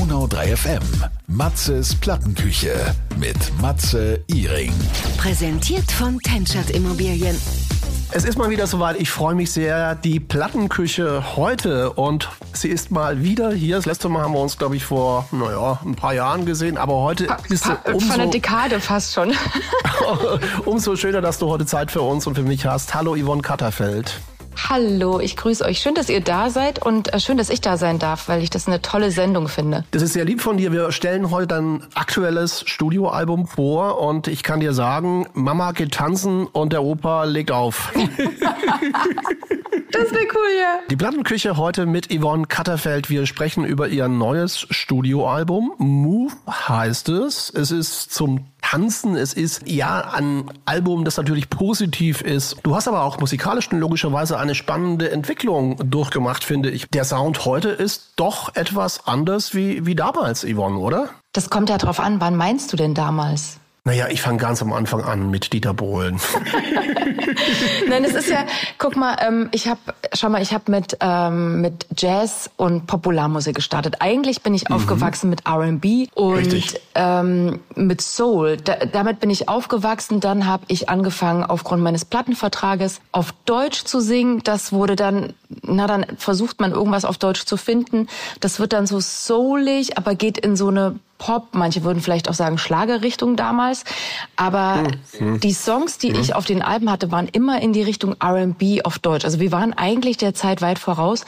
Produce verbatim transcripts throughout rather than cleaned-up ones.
Donau drei F M. Matzes Plattenküche mit Matze Iring. Präsentiert von Tenschert Immobilien. Es ist mal wieder soweit. Ich freue mich sehr. Die Plattenküche heute. Und sie ist mal wieder hier. Das letzte Mal haben wir uns, glaube ich, vor, naja, ein paar Jahren gesehen. Aber heute pa- bist du pa- umso... Von einer Dekade fast schon. umso schöner, dass du heute Zeit für uns und für mich hast. Hallo Yvonne Katterfeld. Hallo, ich grüße euch. Schön, dass ihr da seid und schön, dass ich da sein darf, weil ich das eine tolle Sendung finde. Das ist sehr lieb von dir. Wir stellen heute dein aktuelles Studioalbum vor und ich kann dir sagen, Mama geht tanzen und der Opa legt auf. Das wäre cool, ja. Die Plattenküche heute mit Yvonne Katterfeld. Wir sprechen über ihr neues Studioalbum. Move heißt es. Es ist zum Tanzen. Es ist ja ein Album, das natürlich positiv ist. Du hast aber auch musikalisch logischerweise eine spannende Entwicklung durchgemacht, finde ich. Der Sound heute ist doch etwas anders wie, wie damals, Yvonne, oder? Das kommt ja drauf an. Wann meinst du denn damals? Naja, ich fange ganz am Anfang an mit Dieter Bohlen. Nein, es ist ja, guck mal, ähm, ich habe, schau mal, ich habe mit ähm, mit Jazz und Popularmusik gestartet. Eigentlich bin ich mhm. aufgewachsen mit R and B und ähm, mit Soul. Da, damit bin ich aufgewachsen. Dann habe ich angefangen, aufgrund meines Plattenvertrages auf Deutsch zu singen. Das wurde dann, na dann versucht man irgendwas auf Deutsch zu finden. Das wird dann so soulig, aber geht in so eine Pop, manche würden vielleicht auch sagen Schlagerrichtung damals, aber mhm. die Songs, die mhm. ich auf den Alben hatte, waren immer in die Richtung R and B auf Deutsch. Also wir waren eigentlich der Zeit weit voraus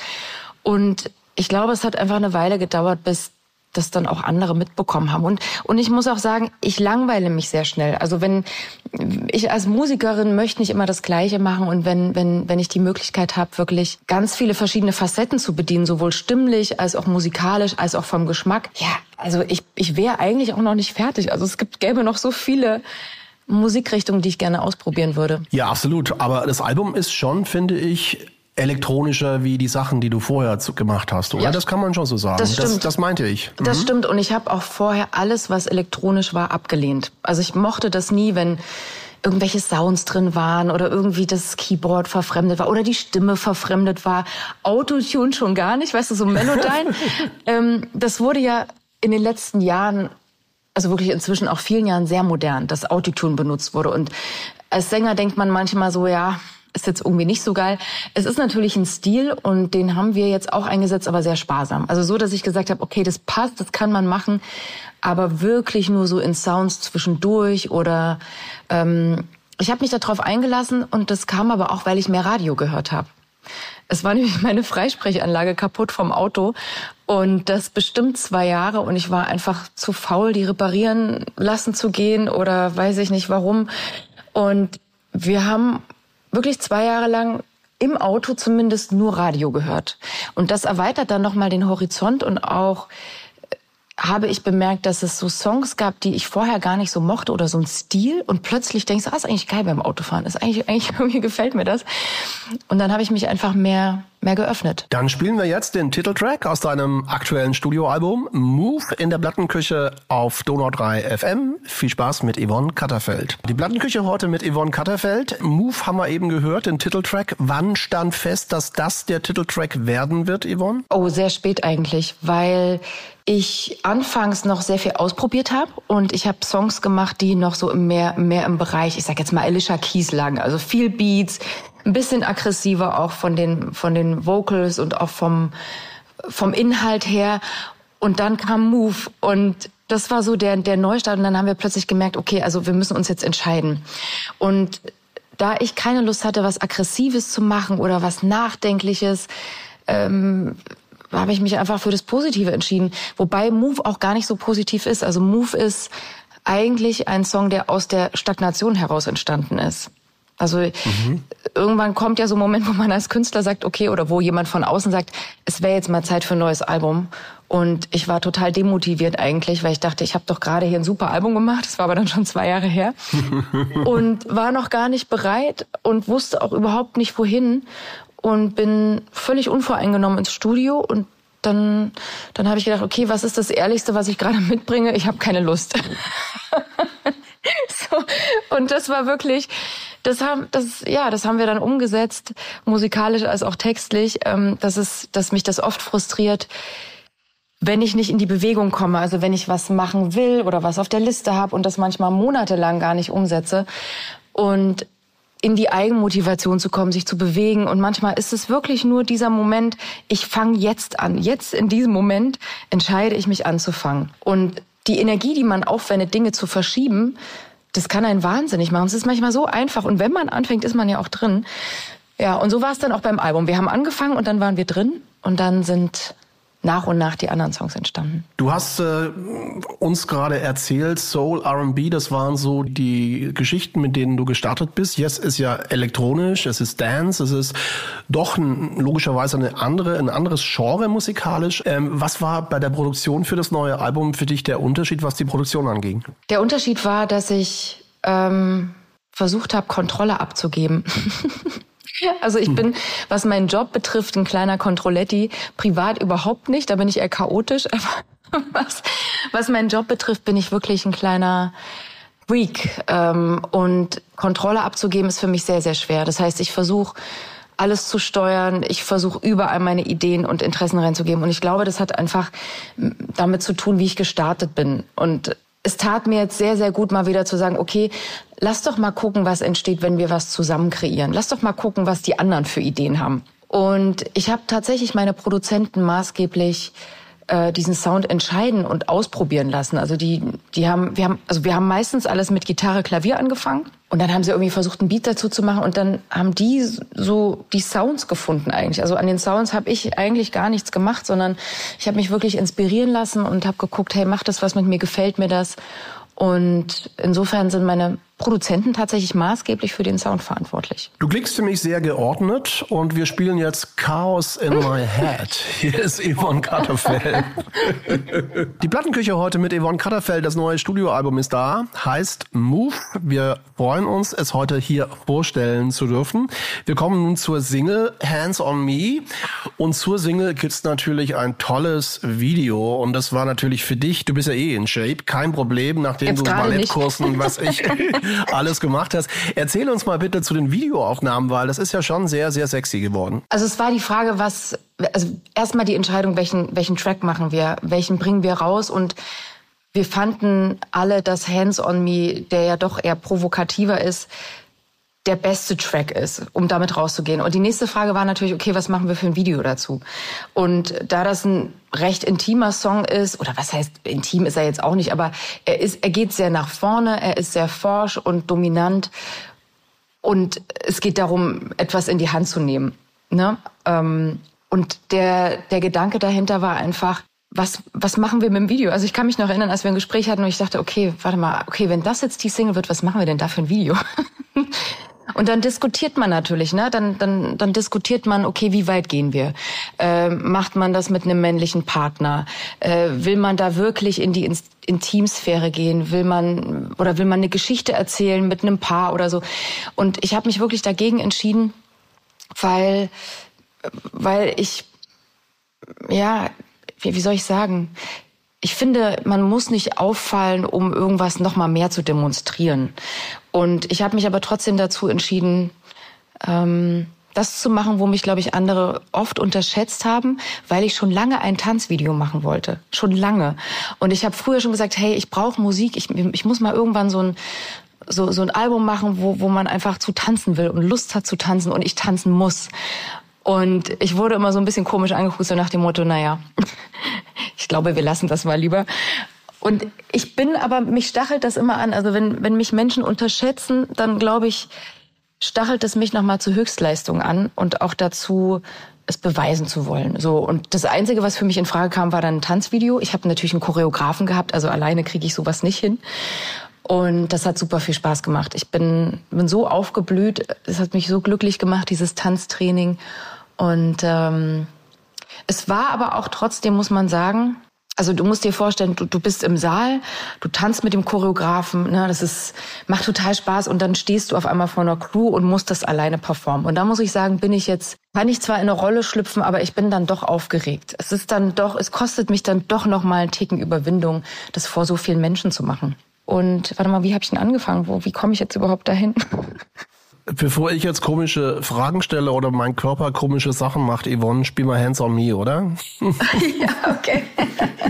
und ich glaube, es hat einfach eine Weile gedauert, bis das dann auch andere mitbekommen haben. Und, und ich muss auch sagen, ich langweile mich sehr schnell. Also wenn ich als Musikerin möchte nicht immer das Gleiche machen und wenn, wenn, wenn ich die Möglichkeit habe, wirklich ganz viele verschiedene Facetten zu bedienen, sowohl stimmlich als auch musikalisch, als auch vom Geschmack. Ja, also ich, ich wäre eigentlich auch noch nicht fertig. Also es gibt, gäbe noch so viele Musikrichtungen, die ich gerne ausprobieren würde. Ja, absolut. Aber das Album ist schon, finde ich, elektronischer wie die Sachen, die du vorher gemacht hast, oder? Ja, das kann man schon so sagen. Das stimmt. Das, das meinte ich. Mhm. Das stimmt. Und ich habe auch vorher alles, was elektronisch war, abgelehnt. Also ich mochte das nie, wenn irgendwelche Sounds drin waren oder irgendwie das Keyboard verfremdet war oder die Stimme verfremdet war. Autotune schon gar nicht, weißt du, so Melodyne. ähm, das wurde ja in den letzten Jahren, also wirklich inzwischen auch vielen Jahren sehr modern, dass Autotune benutzt wurde. Und als Sänger denkt man manchmal so, ja, ist jetzt irgendwie nicht so geil. Es ist natürlich ein Stil und den haben wir jetzt auch eingesetzt, aber sehr sparsam. Also so, dass ich gesagt habe, okay, das passt, das kann man machen, aber wirklich nur so in Sounds zwischendurch oder ähm, ich habe mich darauf eingelassen und das kam aber auch, weil ich mehr Radio gehört habe. Es war nämlich meine Freisprechanlage kaputt vom Auto und das bestimmt zwei Jahre und ich war einfach zu faul, die reparieren lassen zu gehen oder weiß ich nicht warum. Und wir haben wirklich zwei Jahre lang im Auto zumindest nur Radio gehört. Und das erweitert dann nochmal den Horizont und auch habe ich bemerkt, dass es so Songs gab, die ich vorher gar nicht so mochte oder so ein Stil und plötzlich denkst du, ah, ist eigentlich geil beim Autofahren, ist eigentlich, eigentlich irgendwie gefällt mir das. Und dann habe ich mich einfach mehr, mehr geöffnet. Dann spielen wir jetzt den Titeltrack aus deinem aktuellen Studioalbum Move in der Plattenküche auf Donau drei F M. Viel Spaß mit Yvonne Katterfeld. Die Plattenküche heute mit Yvonne Katterfeld. Move haben wir eben gehört, den Titeltrack. Wann stand fest, dass das der Titeltrack werden wird, Yvonne? Oh, sehr spät eigentlich, weil ich anfangs noch sehr viel ausprobiert habe und ich habe Songs gemacht, die noch so mehr, mehr im Bereich, ich sag jetzt mal Alicia Keys lagen, also viel Beats, ein bisschen aggressiver auch von den, von den Vocals und auch vom, vom Inhalt her. Und dann kam Move und das war so der, der Neustart und dann haben wir plötzlich gemerkt, okay, also wir müssen uns jetzt entscheiden. Und da ich keine Lust hatte, was Aggressives zu machen oder was Nachdenkliches, ähm, habe ich mich einfach für das Positive entschieden. Wobei Move auch gar nicht so positiv ist. Also Move ist eigentlich ein Song, der aus der Stagnation heraus entstanden ist. Also mhm. irgendwann kommt ja so ein Moment, wo man als Künstler sagt, okay, oder wo jemand von außen sagt, es wäre jetzt mal Zeit für ein neues Album. Und ich war total demotiviert eigentlich, weil ich dachte, ich habe doch gerade hier ein super Album gemacht. Das war aber dann schon zwei Jahre her. Und war noch gar nicht bereit und wusste auch überhaupt nicht, wohin. Und bin völlig unvoreingenommen ins Studio und dann, dann habe ich gedacht, okay, was ist das Ehrlichste, was ich gerade mitbringe? Ich habe keine Lust. so, und das war wirklich, das haben, das, ja, das haben wir dann umgesetzt, musikalisch als auch textlich, ähm, dass es, dass mich das oft frustriert, wenn ich nicht in die Bewegung komme, also wenn ich was machen will oder was auf der Liste habe und das manchmal monatelang gar nicht umsetze und in die Eigenmotivation zu kommen, sich zu bewegen. Und manchmal ist es wirklich nur dieser Moment, ich fange jetzt an. Jetzt in diesem Moment entscheide ich mich anzufangen. Und die Energie, die man aufwendet, Dinge zu verschieben, das kann einen wahnsinnig machen. Es ist manchmal so einfach. Und wenn man anfängt, ist man ja auch drin. Ja, und so war es dann auch beim Album. Wir haben angefangen und dann waren wir drin. Und dann sind nach und nach die anderen Songs entstanden. Du hast äh, uns gerade erzählt, Soul, R and B, das waren so die Geschichten, mit denen du gestartet bist. Jetzt ist ja elektronisch, es ist Dance, es ist doch ein, logischerweise eine andere, ein anderes Genre musikalisch. Ähm, was war bei der Produktion für das neue Album für dich der Unterschied, was die Produktion anging? Der Unterschied war, dass ich ähm, versucht habe, Kontrolle abzugeben. Also ich bin, was meinen Job betrifft, ein kleiner Controletti, privat überhaupt nicht, da bin ich eher chaotisch, aber was, was meinen Job betrifft, bin ich wirklich ein kleiner Freak. Und Kontrolle abzugeben ist für mich sehr, sehr schwer. Das heißt, ich versuche alles zu steuern, ich versuche überall meine Ideen und Interessen reinzugeben und ich glaube, das hat einfach damit zu tun, wie ich gestartet bin. Und es tat mir jetzt sehr, sehr gut, mal wieder zu sagen, okay, lass doch mal gucken, was entsteht, wenn wir was zusammen kreieren. Lass doch mal gucken, was die anderen für Ideen haben. Und ich habe tatsächlich meine Produzenten maßgeblich äh, diesen Sound entscheiden und ausprobieren lassen. Also die, die haben, wir haben, also wir haben meistens alles mit Gitarre, Klavier angefangen. Und dann haben sie irgendwie versucht, einen Beat dazu zu machen. Und dann haben die so die Sounds gefunden eigentlich. Also an den Sounds habe ich eigentlich gar nichts gemacht, sondern ich habe mich wirklich inspirieren lassen und habe geguckt, hey, macht das was mit mir, gefällt mir das? Und insofern sind meine Produzenten tatsächlich maßgeblich für den Sound verantwortlich. Du klingst für mich sehr geordnet und wir spielen jetzt Chaos in My Head. Hier ist Yvonne Katterfeld. Die Plattenküche heute mit Yvonne Katterfeld. Das neue Studioalbum ist da, heißt Move. Wir freuen uns, es heute hier vorstellen zu dürfen. Wir kommen nun zur Single Hands on Me. Und zur Single gibt's natürlich ein tolles Video. Und das war natürlich für dich, du bist ja eh in Shape, kein Problem, nachdem Jetzt du Ballettkursen, was ich alles gemacht hast. Erzähl uns mal bitte zu den Videoaufnahmen, weil das ist ja schon sehr, sehr sexy geworden. Also es war die Frage, was, also erstmal die Entscheidung, welchen, welchen Track machen wir, welchen bringen wir raus und wir fanden alle, dass Hands on Me, der ja doch eher provokativer ist, der beste Track ist, um damit rauszugehen. Und die nächste Frage war natürlich, okay, was machen wir für ein Video dazu? Und da das ein recht intimer Song ist, oder was heißt, intim ist er jetzt auch nicht, aber er ist, er geht sehr nach vorne, er ist sehr forsch und dominant und es geht darum, etwas in die Hand zu nehmen, ne? Und der, der Gedanke dahinter war einfach, was, was machen wir mit dem Video? Also ich kann mich noch erinnern, als wir ein Gespräch hatten und ich dachte, okay, warte mal, okay, wenn das jetzt die Single wird, was machen wir denn da für ein Video? Und dann diskutiert man natürlich, ne? Dann, dann, dann diskutiert man, okay, wie weit gehen wir? Äh, macht man das mit einem männlichen Partner? Äh, will man da wirklich in die Intimsphäre gehen? Will man, oder will man eine Geschichte erzählen mit einem Paar oder so? Und ich habe mich wirklich dagegen entschieden, weil, weil ich, ja, wie, wie soll ich sagen? Ich finde, man muss nicht auffallen, um irgendwas noch mal mehr zu demonstrieren. Und ich habe mich aber trotzdem dazu entschieden, ähm, das zu machen, wo mich, glaube ich, andere oft unterschätzt haben, weil ich schon lange ein Tanzvideo machen wollte. Schon lange. Und ich habe früher schon gesagt, hey, ich brauche Musik, ich, ich muss mal irgendwann so ein so, so ein Album machen, wo, wo man einfach zu tanzen will und Lust hat zu tanzen und ich tanzen muss. Und ich wurde immer so ein bisschen komisch angeguckt, so nach dem Motto, naja, ich glaube, wir lassen das mal lieber. Und ich bin aber, mich stachelt das immer an. Also wenn, wenn mich Menschen unterschätzen, dann glaube ich, stachelt es mich nochmal zur Höchstleistung an und auch dazu, es beweisen zu wollen. So. Und das Einzige, was für mich in Frage kam, war dann ein Tanzvideo. Ich habe natürlich einen Choreografen gehabt, also alleine kriege ich sowas nicht hin. Und das hat super viel Spaß gemacht. Ich bin, bin so aufgeblüht, es hat mich so glücklich gemacht, dieses Tanztraining. Und ähm, es war aber auch trotzdem, muss man sagen, also du musst dir vorstellen, du, du bist im Saal, du tanzt mit dem Choreografen, ne, das ist, macht total Spaß und dann stehst du auf einmal vor einer Crew und musst das alleine performen. Und da muss ich sagen, bin ich jetzt, kann ich zwar in eine Rolle schlüpfen, aber ich bin dann doch aufgeregt. Es ist dann doch, es kostet mich dann doch noch mal einen Ticken Überwindung, das vor so vielen Menschen zu machen. Und warte mal, wie habe ich denn angefangen? Wo, wie komme ich jetzt überhaupt dahin? Bevor ich jetzt komische Fragen stelle oder mein Körper komische Sachen macht, Yvonne, spiel mal Hands on Me, oder? Ja, okay.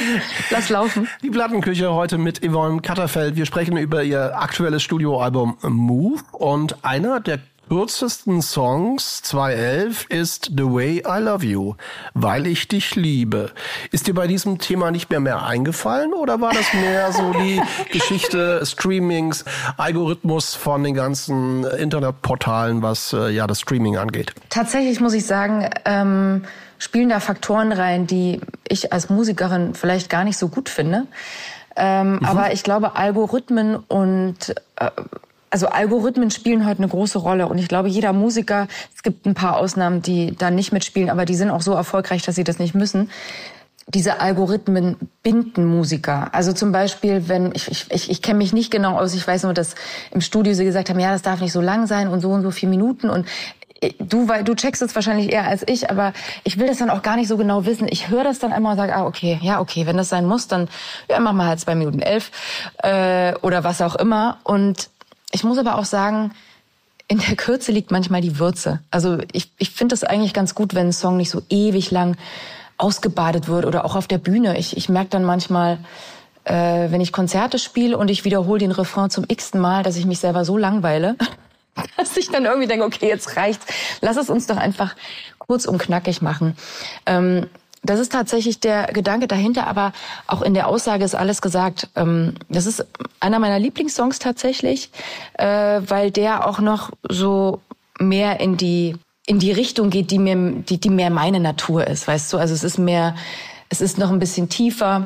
Lass laufen. Die Plattenküche heute mit Yvonne Katterfeld. Wir sprechen über ihr aktuelles Studioalbum Move. Und einer der kürzesten Songs zweitausendelf ist The Way I Love You, weil ich dich liebe. Ist dir bei diesem Thema nicht mehr mehr eingefallen oder war das mehr so die Geschichte Streamings, Algorithmus von den ganzen Internetportalen, was äh, ja das Streaming angeht? Tatsächlich muss ich sagen, ähm, spielen da Faktoren rein, die ich als Musikerin vielleicht gar nicht so gut finde. Ähm, mhm. Aber ich glaube, Algorithmen und äh, Also Algorithmen spielen heute eine große Rolle und ich glaube, jeder Musiker, es gibt ein paar Ausnahmen, die da nicht mitspielen, aber die sind auch so erfolgreich, dass sie das nicht müssen. Diese Algorithmen binden Musiker. Also zum Beispiel, wenn, ich, ich, ich kenne mich nicht genau aus, ich weiß nur, dass im Studio sie gesagt haben, ja, das darf nicht so lang sein und so und so vier Minuten und du, weil du checkst es wahrscheinlich eher als ich, aber ich will das dann auch gar nicht so genau wissen. Ich höre das dann einmal und sage, ah, okay, ja, okay, wenn das sein muss, dann ja, mach mal halt zwei Minuten elf äh, oder was auch immer. Und ich muss aber auch sagen, in der Kürze liegt manchmal die Würze. Also ich, ich finde es eigentlich ganz gut, wenn ein Song nicht so ewig lang ausgebadet wird oder auch auf der Bühne. Ich, ich merke dann manchmal, äh, wenn ich Konzerte spiele und ich wiederhole den Refrain zum x-ten Mal, dass ich mich selber so langweile, dass ich dann irgendwie denke, okay, jetzt reicht's. Lass es uns doch einfach kurz und knackig machen. Ähm, Das ist tatsächlich der Gedanke dahinter, aber auch in der Aussage ist alles gesagt. Das ist einer meiner Lieblingssongs tatsächlich, weil der auch noch so mehr in die in die Richtung geht, die mir die die mehr meine Natur ist, weißt du? Also es ist mehr, es ist noch ein bisschen tiefer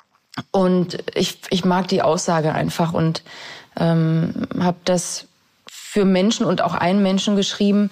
und ich ich mag die Aussage einfach und ähm, habe das für Menschen und auch einen Menschen geschrieben,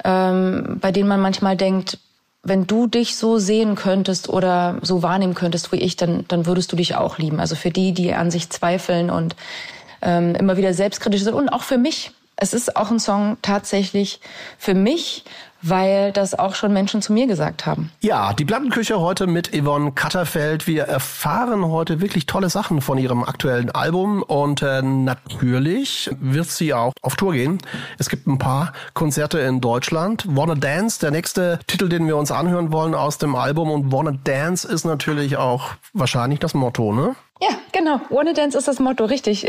ähm, bei denen man manchmal denkt, wenn du dich so sehen könntest oder so wahrnehmen könntest wie ich, dann, dann würdest du dich auch lieben. Also für die, die an sich zweifeln und ähm, immer wieder selbstkritisch sind und auch für mich. Es ist auch ein Song tatsächlich für mich, weil das auch schon Menschen zu mir gesagt haben. Ja, die Plattenküche heute mit Yvonne Katterfeld. Wir erfahren heute wirklich tolle Sachen von ihrem aktuellen Album und äh, natürlich wird sie auch auf Tour gehen. Es gibt ein paar Konzerte in Deutschland. Wanna Dance, der nächste Titel, den wir uns anhören wollen aus dem Album, und Wanna Dance ist natürlich auch wahrscheinlich das Motto, ne? Ja, genau. Wanna Dance ist das Motto, richtig.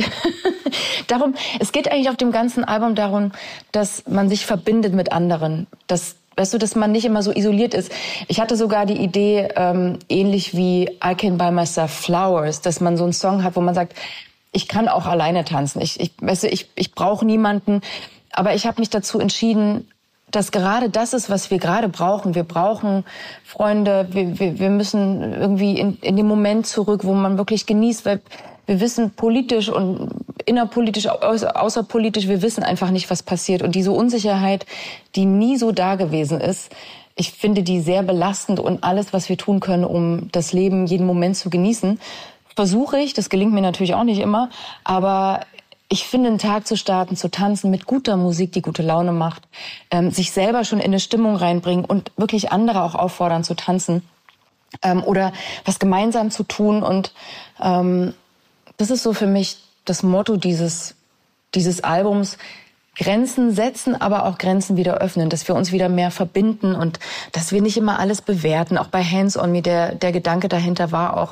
Darum, es geht eigentlich auf dem ganzen Album darum, dass man sich verbindet mit anderen. Dass, weißt du, dass man nicht immer so isoliert ist. Ich hatte sogar die Idee, ähm, ähnlich wie I Can Buy Myself Flowers, dass man so einen Song hat, wo man sagt, ich kann auch alleine tanzen. Ich, ich, weißt du, ich, ich brauche niemanden. Aber ich habe mich dazu entschieden, dass gerade das ist, was wir gerade brauchen. Wir brauchen Freunde, wir, wir, wir müssen irgendwie in, in den Moment zurück, wo man wirklich genießt, weil wir wissen politisch und innerpolitisch, außerpolitisch, wir wissen einfach nicht, was passiert. Und diese Unsicherheit, die nie so da gewesen ist, ich finde die sehr belastend, und alles, was wir tun können, um das Leben jeden Moment zu genießen, versuche ich. Das gelingt mir natürlich auch nicht immer, aber ich finde, einen Tag zu starten, zu tanzen mit guter Musik, die gute Laune macht, ähm, sich selber schon in eine Stimmung reinbringen und wirklich andere auch auffordern zu tanzen ähm, oder was gemeinsam zu tun. Und ähm, das ist so für mich das Motto dieses, dieses Albums. Grenzen setzen, aber auch Grenzen wieder öffnen, dass wir uns wieder mehr verbinden und dass wir nicht immer alles bewerten. Auch bei Hands on Me, der, der Gedanke dahinter war auch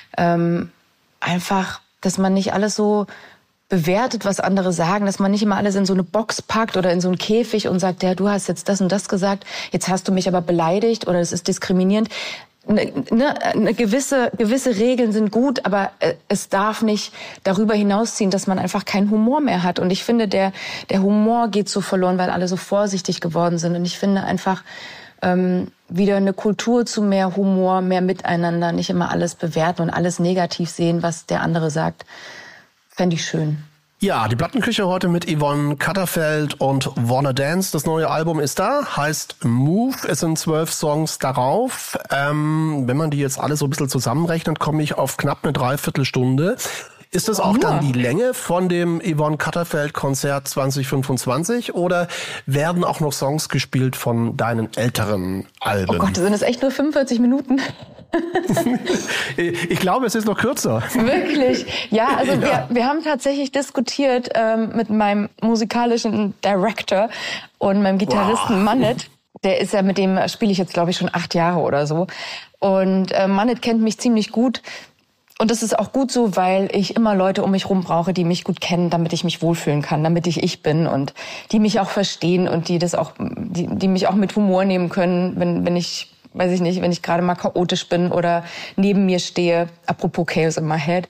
ähm, einfach, dass man nicht alles so bewertet, was andere sagen, dass man nicht immer alles in so eine Box packt oder in so einen Käfig und sagt, ja, du hast jetzt das und das gesagt, jetzt hast du mich aber beleidigt oder es ist diskriminierend. Eine, eine, eine gewisse, gewisse Regeln sind gut, aber es darf nicht darüber hinausziehen, dass man einfach keinen Humor mehr hat. Und ich finde, der, der Humor geht so verloren, weil alle so vorsichtig geworden sind. Und ich finde einfach ähm, wieder eine Kultur zu mehr Humor, mehr Miteinander, nicht immer alles bewerten und alles negativ sehen, was der andere sagt. Fände ich schön. Ja, die Plattenküche heute mit Yvonne Katterfeld und Wanna Dance. Das neue Album ist da, heißt Move. Es sind zwölf Songs darauf. Ähm, wenn man die jetzt alle so ein bisschen zusammenrechnet, komme ich auf knapp eine Dreiviertelstunde. Ist das auch ja. dann die Länge von dem Yvonne Katterfeld Konzert zwanzig fünfundzwanzig oder werden auch noch Songs gespielt von deinen älteren Alben? Oh Gott, sind das echt nur fünfundvierzig Minuten? Ich glaube, es ist noch kürzer. Wirklich? Ja, also ja. Wir, wir haben tatsächlich diskutiert ähm, mit meinem musikalischen Director und meinem Gitarristen wow. Mannet. Der ist ja, mit dem spiele ich jetzt, glaube ich, schon acht Jahre oder so. Und äh, Manit kennt mich ziemlich gut. Und das ist auch gut so, weil ich immer Leute um mich rum brauche, die mich gut kennen, damit ich mich wohlfühlen kann, damit ich ich bin und die mich auch verstehen und die das auch, die, die mich auch mit Humor nehmen können, wenn, wenn ich, weiß ich nicht, wenn ich gerade mal chaotisch bin oder neben mir stehe. Apropos Chaos in my head.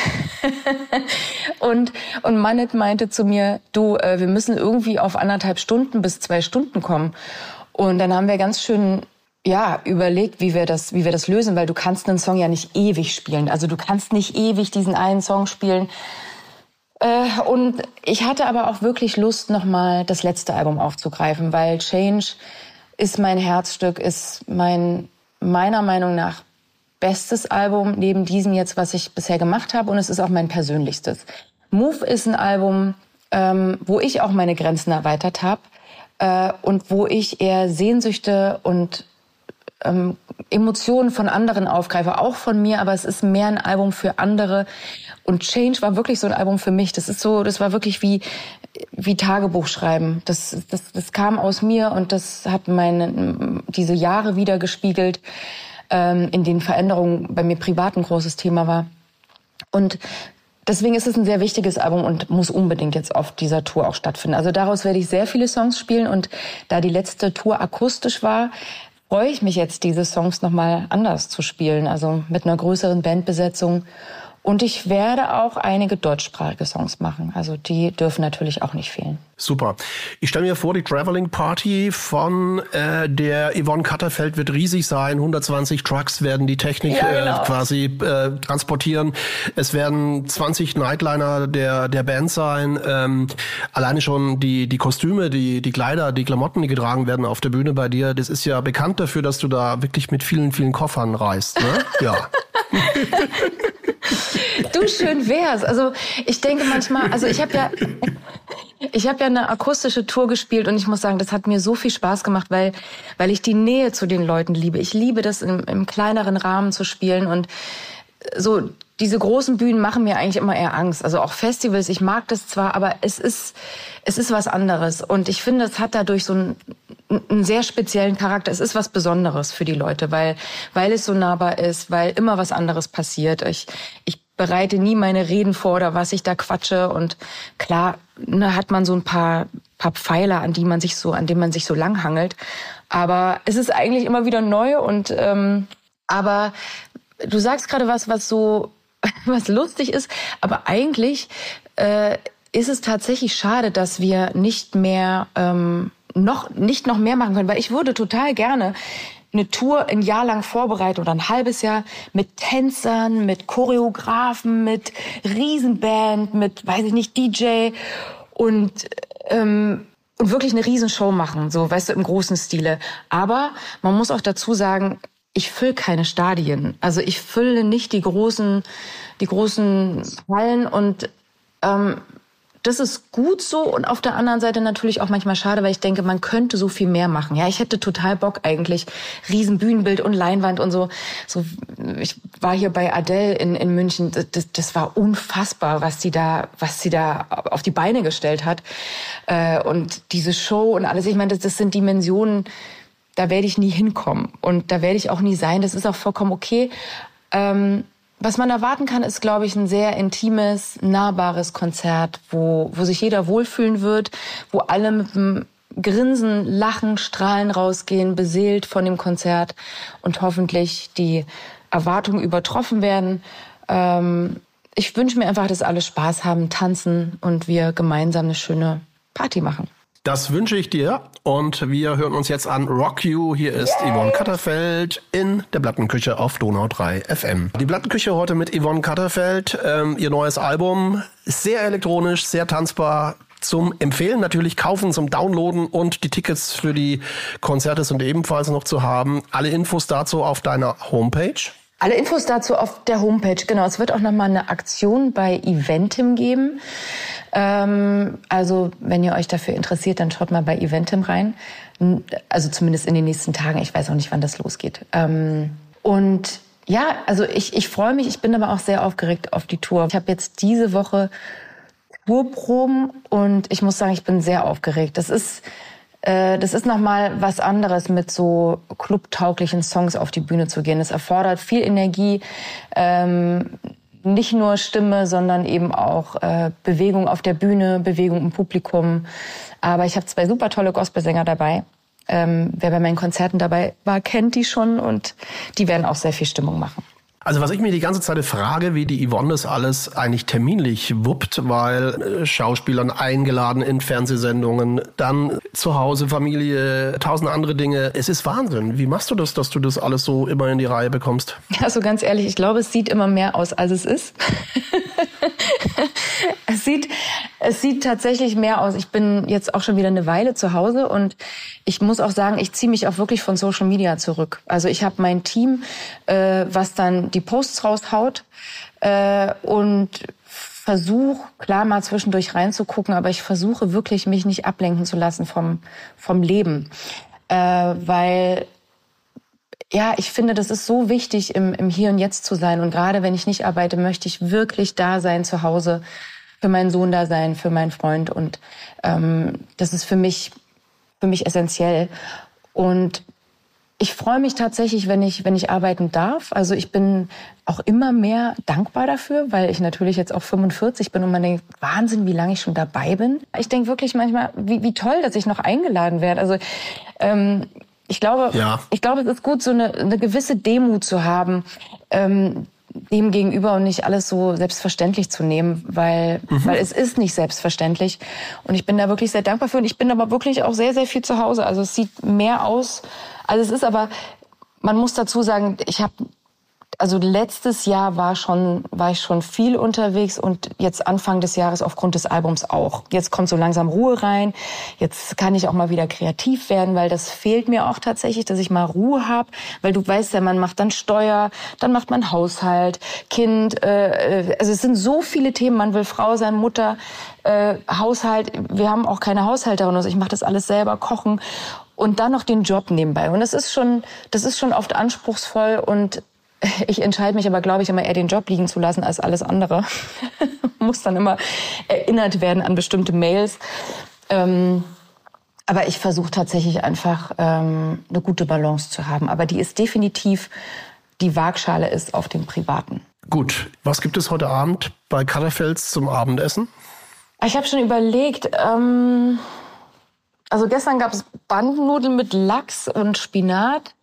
und, und Manit meinte zu mir, du, äh, wir müssen irgendwie auf anderthalb Stunden bis zwei Stunden kommen. Und dann haben wir ganz schön ja, überlegt, wie wir das, wie wir das lösen, weil du kannst einen Song ja nicht ewig spielen. Also du kannst nicht ewig diesen einen Song spielen. Äh, und ich hatte aber auch wirklich Lust, nochmal das letzte Album aufzugreifen, weil Change ist mein Herzstück, ist mein, meiner Meinung nach, bestes Album neben diesem jetzt, was ich bisher gemacht habe. Und es ist auch mein persönlichstes. Move ist ein Album, ähm, wo ich auch meine Grenzen erweitert habe äh, und wo ich eher Sehnsüchte und Ähm, Emotionen von anderen aufgreife, auch von mir, aber es ist mehr ein Album für andere. Und Change war wirklich so ein Album für mich. Das ist so, das war wirklich wie wie Tagebuch schreiben. Das das das kam aus mir und das hat meine diese Jahre wieder gespiegelt, ähm, in denen Veränderungen bei mir privat ein großes Thema war. Und deswegen ist es ein sehr wichtiges Album und muss unbedingt jetzt auf dieser Tour auch stattfinden. Also daraus werde ich sehr viele Songs spielen und da die letzte Tour akustisch war, freue ich mich jetzt, diese Songs nochmal anders zu spielen, also mit einer größeren Bandbesetzung. Und ich werde auch einige deutschsprachige Songs machen. Also die dürfen natürlich auch nicht fehlen. Super. Ich stelle mir vor, die Traveling Party von äh, der Yvonne Katterfeld wird riesig sein. hundertzwanzig Trucks werden die Technik ja, genau. äh, quasi äh, transportieren. Es werden zwanzig Nightliner der der Band sein. Ähm, alleine schon die die Kostüme, die die Kleider, die Klamotten, die getragen werden auf der Bühne bei dir. Das ist ja bekannt dafür, dass du da wirklich mit vielen vielen Koffern reist. Ne? Ja. Du, schön wär's. Also ich denke manchmal, also ich habe ja, ich habe ja eine akustische Tour gespielt und ich muss sagen, das hat mir so viel Spaß gemacht, weil weil ich die Nähe zu den Leuten liebe. Ich liebe das im, im kleineren Rahmen zu spielen und so diese großen Bühnen machen mir eigentlich immer eher Angst. Also auch Festivals, ich mag das zwar, aber es ist es ist was anderes und ich finde, es hat dadurch so einen, einen sehr speziellen Charakter. Es ist was Besonderes für die Leute, weil weil es so nahbar ist, weil immer was anderes passiert. Ich ich bereite nie meine Reden vor oder was ich da quatsche und klar, ne, hat man so ein paar paar Pfeiler, an die man sich so an denen man sich so langhangelt, aber es ist eigentlich immer wieder neu und ähm, aber du sagst gerade was, was so was lustig ist, aber eigentlich äh, ist es tatsächlich schade, dass wir nicht mehr ähm, noch nicht noch mehr machen können, weil ich würde total gerne eine Tour ein Jahr lang vorbereiten oder ein halbes Jahr mit Tänzern, mit Choreografen, mit Riesenband, mit, weiß ich nicht, D J und ähm, und wirklich eine Riesenshow machen, so, weißt du, im großen Stile. Aber man muss auch dazu sagen, ich fülle keine Stadien. Also ich fülle nicht die großen, die großen Hallen und ähm, das ist gut so und auf der anderen Seite natürlich auch manchmal schade, weil ich denke, man könnte so viel mehr machen. Ja, ich hätte total Bock eigentlich, riesen Bühnenbild und Leinwand und so. So, ich war hier bei Adele in, in München. Das, das war unfassbar, was sie da, was sie da auf die Beine gestellt hat. Äh, und diese Show und alles. Ich meine, das, das sind Dimensionen, da werde ich nie hinkommen und da werde ich auch nie sein. Das ist auch vollkommen okay. Ähm, Was man erwarten kann, ist, glaube ich, ein sehr intimes, nahbares Konzert, wo, wo sich jeder wohlfühlen wird, wo alle mit einem Grinsen, Lachen, Strahlen rausgehen, beseelt von dem Konzert und hoffentlich die Erwartungen übertroffen werden. Ähm, ich wünsche mir einfach, dass alle Spaß haben, tanzen und wir gemeinsam eine schöne Party machen. Das wünsche ich dir und wir hören uns jetzt an Rock You. Hier ist Yay. Yvonne Katterfeld in der Plattenküche auf Donau drei F M. Die Plattenküche heute mit Yvonne Katterfeld. Ähm, ihr neues Album, sehr elektronisch, sehr tanzbar. Zum Empfehlen natürlich kaufen, zum Downloaden und die Tickets für die Konzerte sind ebenfalls noch zu haben. Alle Infos dazu auf deiner Homepage. Alle Infos dazu auf der Homepage, genau. Es wird auch nochmal eine Aktion bei Eventim geben. Ähm, also wenn ihr euch dafür interessiert, dann schaut mal bei Eventim rein. Also zumindest in den nächsten Tagen. Ich weiß auch nicht, wann das losgeht. Ähm, und ja, also ich, ich freue mich. Ich bin aber auch sehr aufgeregt auf die Tour. Ich habe jetzt diese Woche Tourproben und ich muss sagen, ich bin sehr aufgeregt. Das ist äh, das ist nochmal was anderes, mit so clubtauglichen Songs auf die Bühne zu gehen. Es erfordert viel Energie, ähm, nicht nur Stimme, sondern eben auch äh, Bewegung auf der Bühne, Bewegung im Publikum. Aber ich habe zwei super tolle Gospelsänger dabei. Ähm, wer bei meinen Konzerten dabei war, kennt die schon und die werden auch sehr viel Stimmung machen. Also was ich mir die ganze Zeit frage, wie die Yvonne das alles eigentlich terminlich wuppt, weil äh, Schauspielern eingeladen in Fernsehsendungen, dann zu Hause, Familie, tausend andere Dinge. Es ist Wahnsinn. Wie machst du das, dass du das alles so immer in die Reihe bekommst? Also ganz ehrlich, ich glaube, es sieht immer mehr aus, als es ist. Es sieht, es sieht tatsächlich mehr aus. Ich bin jetzt auch schon wieder eine Weile zu Hause und ich muss auch sagen, ich ziehe mich auch wirklich von Social Media zurück. Also ich habe mein Team, äh, was dann die Posts raushaut äh, und versuche, klar mal zwischendurch reinzugucken, aber ich versuche wirklich, mich nicht ablenken zu lassen vom, vom Leben. Äh, weil ja, ich finde, das ist so wichtig, im, im Hier und Jetzt zu sein. Und gerade wenn ich nicht arbeite, möchte ich wirklich da sein zu Hause, für meinen Sohn da sein, für meinen Freund. Und ähm, das ist für mich, für mich essentiell. Und ich freue mich tatsächlich, wenn ich, wenn ich arbeiten darf. Also ich bin auch immer mehr dankbar dafür, weil ich natürlich jetzt auch fünfundvierzig bin und man denkt, Wahnsinn, wie lange ich schon dabei bin. Ich denke wirklich manchmal, wie, wie toll, dass ich noch eingeladen werde. Also ähm, Ich glaube, ja. ich glaube, es ist gut, so eine, eine gewisse Demut zu haben, ähm, dem gegenüber und nicht alles so selbstverständlich zu nehmen, weil, mhm. weil es ist nicht selbstverständlich. Und ich bin da wirklich sehr dankbar für. Und ich bin aber wirklich auch sehr, sehr viel zu Hause. Also es sieht mehr aus, als es ist. Aber man muss dazu sagen, ich habe Also letztes Jahr war schon war ich schon viel unterwegs und jetzt Anfang des Jahres aufgrund des Albums auch. Jetzt kommt so langsam Ruhe rein. Jetzt kann ich auch mal wieder kreativ werden, weil das fehlt mir auch tatsächlich, dass ich mal Ruhe habe. Weil du weißt ja, man macht dann Steuer, dann macht man Haushalt, Kind. Äh, also es sind so viele Themen. Man will Frau sein, Mutter, äh, Haushalt. Wir haben auch keine Haushälterin. Also ich mache das alles selber, kochen und dann noch den Job nebenbei. Und das ist schon das ist schon oft anspruchsvoll und ich entscheide mich aber, glaube ich, immer eher den Job liegen zu lassen als alles andere. Muss dann immer erinnert werden an bestimmte Mails. Ähm, aber ich versuche tatsächlich einfach ähm, eine gute Balance zu haben. Aber die ist definitiv, die Waagschale ist auf dem Privaten. Gut, was gibt es heute Abend bei Katterfelds zum Abendessen? Ich habe schon überlegt, ähm, also gestern gab es Bandnudeln mit Lachs und Spinat.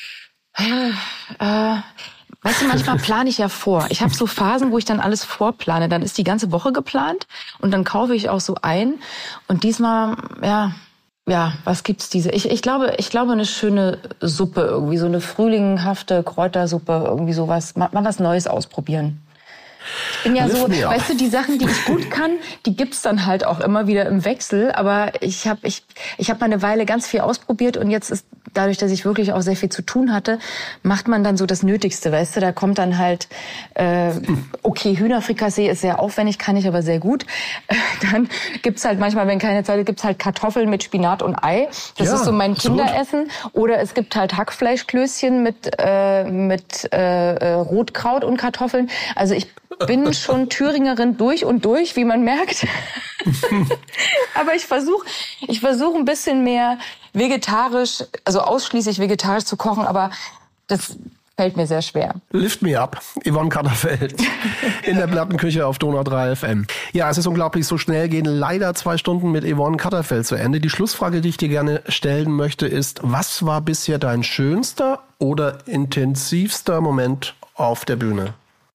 Äh, weißt du, manchmal plane ich ja vor. Ich habe so Phasen, wo ich dann alles vorplane. Dann ist die ganze Woche geplant und dann kaufe ich auch so ein. Und diesmal, ja, ja, was gibt's diese? Ich, ich glaube, ich glaube eine schöne Suppe irgendwie, so eine frühlinghafte Kräutersuppe, irgendwie sowas. Mal, mal was Neues ausprobieren. Ich bin ja so, weißt du, die Sachen, die ich gut kann, die gibt's dann halt auch immer wieder im Wechsel. Aber ich habe ich, ich hab mal eine Weile ganz viel ausprobiert und jetzt ist dadurch, dass ich wirklich auch sehr viel zu tun hatte, macht man dann so das Nötigste, weißt du. Da kommt dann halt, äh, okay, Hühnerfrikassee ist sehr aufwendig, kann ich aber sehr gut. Dann gibt's halt manchmal, wenn keine Zeit ist, gibt's halt Kartoffeln mit Spinat und Ei. Das ja, ist so mein Kinderessen. Oder es gibt halt Hackfleischklößchen mit äh, mit äh, Rotkraut und Kartoffeln. Also ich bin schon Thüringerin durch und durch, wie man merkt. Aber ich versuche ich versuche ein bisschen mehr vegetarisch, also ausschließlich vegetarisch zu kochen, aber das fällt mir sehr schwer. Lift me up, Yvonne Katterfeld in der Plattenküche auf Donau drei F M. Ja, es ist unglaublich, so schnell gehen leider zwei Stunden mit Yvonne Katterfeld zu Ende. Die Schlussfrage, die ich dir gerne stellen möchte, ist, was war bisher dein schönster oder intensivster Moment auf der Bühne?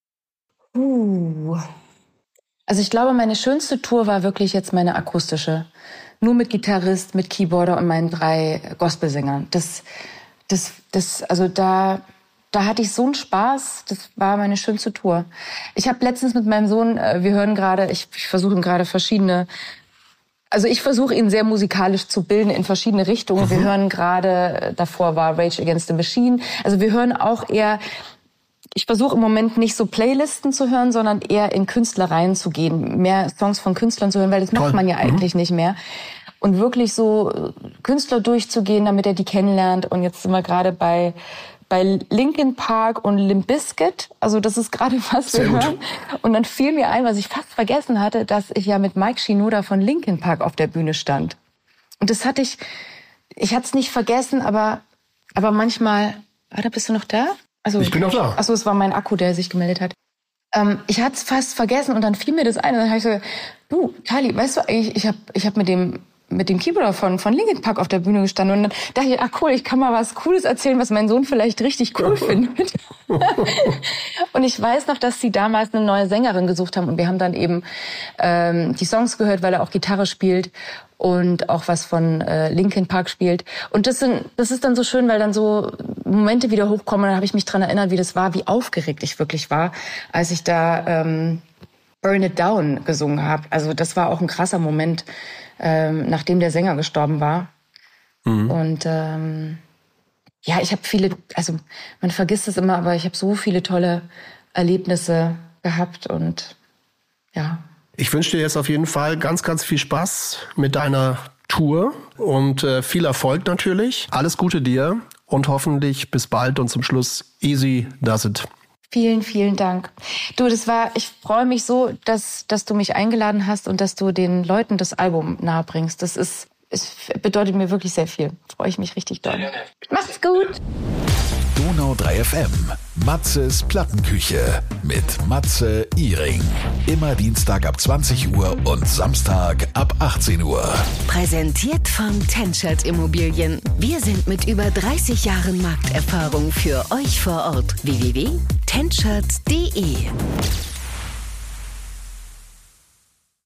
Uh. Also ich glaube, meine schönste Tour war wirklich jetzt meine akustische. Nur mit Gitarrist, mit Keyboarder und meinen drei Gospelsängern. Das, das, das, also da, da hatte ich so einen Spaß. Das war meine schönste Tour. Ich habe letztens mit meinem Sohn, wir hören gerade, ich, ich versuche ihm gerade verschiedene, also ich versuche ihn sehr musikalisch zu bilden in verschiedene Richtungen. Mhm. Wir hören gerade, davor war Rage Against the Machine. Also wir hören auch eher, ich versuche im Moment nicht so Playlisten zu hören, sondern eher in Künstlereien zu gehen, mehr Songs von Künstlern zu hören, weil das Toll. macht man ja eigentlich mhm. nicht mehr. Und wirklich so Künstler durchzugehen, damit er die kennenlernt. Und jetzt sind wir gerade bei bei Linkin Park und Limp Bizkit. Also das ist gerade was wir hören. Und dann fiel mir ein, was ich fast vergessen hatte, dass ich ja mit Mike Shinoda von Linkin Park auf der Bühne stand. Und das hatte ich ich hatte es nicht vergessen, aber, aber manchmal... Warte, bist du noch da? Also, ich bin noch da. Achso, es war mein Akku, der sich gemeldet hat. Ähm, ich hatte es fast vergessen und dann fiel mir das ein. Und dann habe ich so, du, Charlie, weißt du eigentlich, ich habe ich hab mit dem mit dem Keyboarder von, von Linkin Park auf der Bühne gestanden und dann dachte ich, ach cool, ich kann mal was Cooles erzählen, was mein Sohn vielleicht richtig cool findet. Und ich weiß noch, dass sie damals eine neue Sängerin gesucht haben und wir haben dann eben ähm, die Songs gehört, weil er auch Gitarre spielt und auch was von äh, Linkin Park spielt. Und das sind, das ist dann so schön, weil dann so Momente wieder hochkommen und dann habe ich mich dran erinnert, wie das war, wie aufgeregt ich wirklich war, als ich da ähm, Burn It Down gesungen habe. Also das war auch ein krasser Moment, ähm, nachdem der Sänger gestorben war. Mhm. Und ähm, ja, ich habe viele, also man vergisst es immer, aber ich habe so viele tolle Erlebnisse gehabt und ja. Ich wünsche dir jetzt auf jeden Fall ganz, ganz viel Spaß mit deiner Tour und äh, viel Erfolg natürlich. Alles Gute dir und hoffentlich bis bald und zum Schluss easy does it. Vielen, vielen Dank. Du, das war, ich freue mich so, dass, dass du mich eingeladen hast und dass du den Leuten das Album nahebringst. Das ist, es bedeutet mir wirklich sehr viel. Freue ich mich richtig doll. Macht's gut. Donau drei F M. Matzes Plattenküche mit Matze Ihring. Immer Dienstag ab zwanzig Uhr und Samstag ab achtzehn Uhr. Präsentiert von Tenschert Immobilien. Wir sind mit über dreißig Jahren Markterfahrung für euch vor Ort. w w w punkt tenschert punkt d e